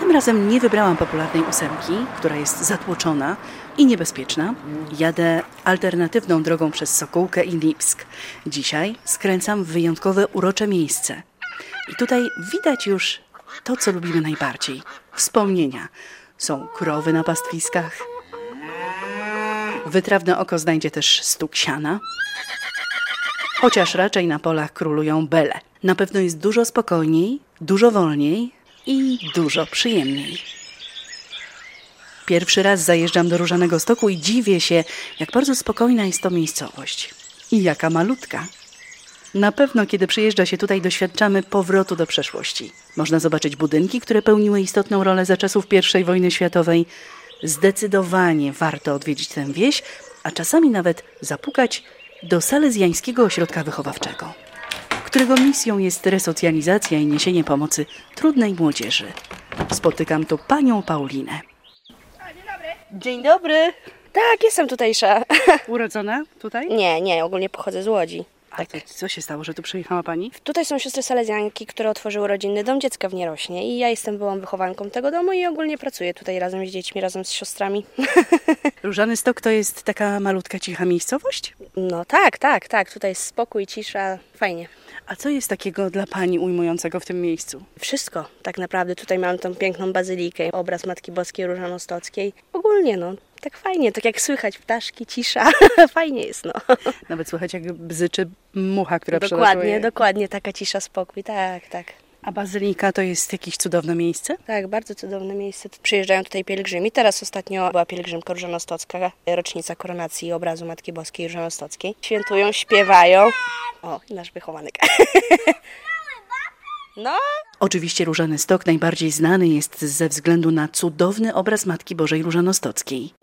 Tym razem nie wybrałam popularnej ósemki, która jest zatłoczona i niebezpieczna. Jadę alternatywną drogą przez Sokółkę i Lipsk. Dzisiaj skręcam w wyjątkowe, urocze miejsce. I tutaj widać już to, co lubimy najbardziej. Wspomnienia. Są krowy na pastwiskach. Wytrawne oko znajdzie też stuk siana. Chociaż raczej na polach królują bele. Na pewno jest dużo spokojniej, dużo wolniej i dużo przyjemniej. Pierwszy raz zajeżdżam do Różanego Stoku i dziwię się, jak bardzo spokojna jest to miejscowość. I jaka malutka. Na pewno, kiedy przyjeżdża się tutaj, doświadczamy powrotu do przeszłości. Można zobaczyć budynki, które pełniły istotną rolę za czasów I wojny światowej. Zdecydowanie warto odwiedzić tę wieś, a czasami nawet zapukać do Salezjańskiego Ośrodka Wychowawczego, którego misją jest resocjalizacja i niesienie pomocy trudnej młodzieży. Spotykam tu panią Paulinę. Dzień dobry. Tak, jestem tutejsza. Urodzona tutaj? Nie, ogólnie pochodzę z Łodzi. A to co się stało, że tu przyjechała pani? Tutaj są siostry salezjanki, które otworzyły rodzinny dom dziecka w Nierośnie i ja jestem byłą wychowanką tego domu i ogólnie pracuję tutaj razem z dziećmi, razem z siostrami. Różany Stok to jest taka malutka, cicha miejscowość? No tak. Tutaj jest spokój, cisza, fajnie. A co jest takiego dla pani ujmującego w tym miejscu? Wszystko tak naprawdę. Tutaj mam tą piękną bazylikę, obraz Matki Boskiej Różanostockiej. Ogólnie tak fajnie, tak jak słychać ptaszki, cisza. Fajnie jest, Nawet słychać jak bzyczy mucha, która przelatuje. Dokładnie, taka cisza, spokój, tak. A bazylika to jest jakieś cudowne miejsce? Tak, bardzo cudowne miejsce. Przyjeżdżają tutaj pielgrzymi. Teraz ostatnio była pielgrzymka różanostocka, rocznica koronacji obrazu Matki Boskiej Różanostockiej. Świętują, śpiewają. O, nasz wychowanek. Oczywiście Różany Stok najbardziej znany jest ze względu na cudowny obraz Matki Bożej Różanostockiej.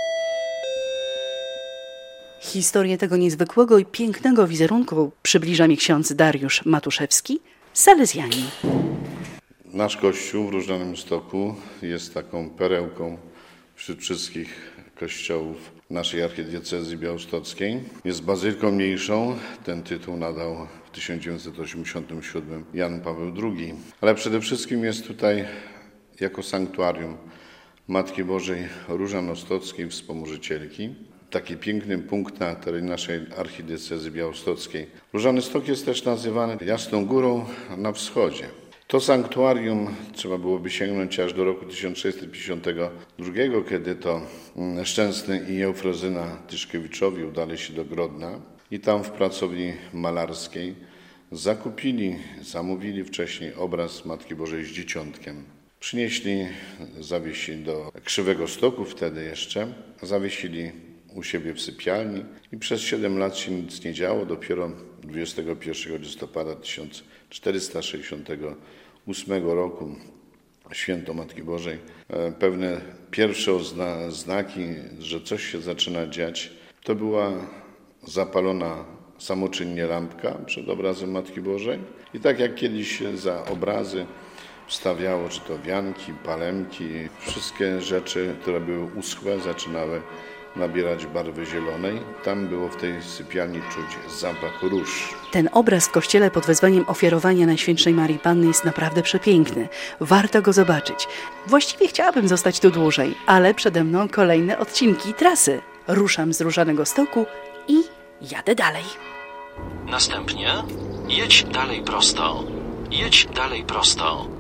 Historię tego niezwykłego i pięknego wizerunku przybliża mi ksiądz Dariusz Matuszewski, salezjanin. Nasz kościół w Różanym Stoku jest taką perełką wśród wszystkich kościołów naszej archidiecezji białostockiej. Jest bazyliką mniejszą, ten tytuł nadał w 1987 Jan Paweł II, ale przede wszystkim jest tutaj jako sanktuarium Matki Bożej Różanostockiej, wspomożycielki. Taki piękny punkt na terenie naszej archidiecezji białostockiej. Różany Stok jest też nazywany Jasną Górą na wschodzie. To sanktuarium trzeba byłoby sięgnąć aż do roku 1652, kiedy to Szczęsny i Eufrozyna Tyszkiewiczowi udali się do Grodna i tam w pracowni malarskiej zamówili wcześniej obraz Matki Bożej z Dzieciątkiem. Przynieśli, zawiesili do Krzywego Stoku wtedy jeszcze, zawiesili u siebie w sypialni i przez 7 lat się nic nie działo. Dopiero 21 listopada 1468 roku, święto Matki Bożej, pewne pierwsze znaki, że coś się zaczyna dziać, to była zapalona samoczynnie lampka przed obrazem Matki Bożej i tak jak kiedyś za obrazy wstawiało, czy to wianki, palemki, wszystkie rzeczy, które były uschłe, zaczynały nabierać barwy zielonej. Tam było w tej sypialni czuć zapach róż. Ten obraz w kościele pod wezwaniem ofiarowania Najświętszej Marii Panny jest naprawdę przepiękny. Warto go zobaczyć. Właściwie chciałabym zostać tu dłużej, ale przede mną kolejne odcinki trasy. Ruszam z Różanego Stoku i jadę dalej. Następnie jedź dalej prosto. Jedź dalej prosto.